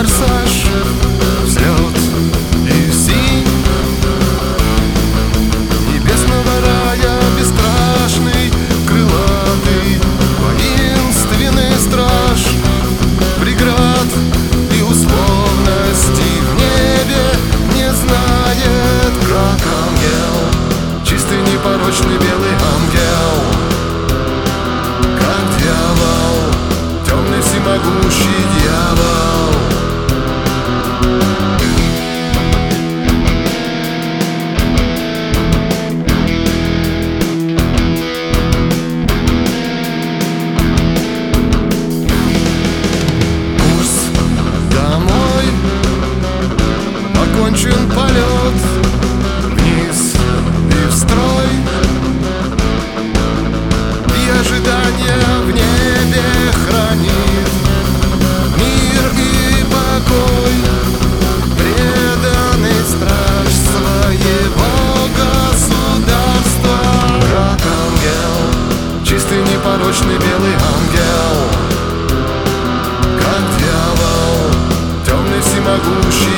форсаж, взлет и синь небесного рая, бесстрашный, крылатый, воинственный страж преград и условностей в небе не знает. Как ангел, чистый, непорочный, белый ангел, как дьявол, темный, всемогущий дьявол. Курс домой, окончен полет вниз и в строй, и ожидание в небе хранит мир и покой. Преданный страж своего государства, как ангел, чистый, непорочный, белый ангел, как дьявол, темный, всемогущий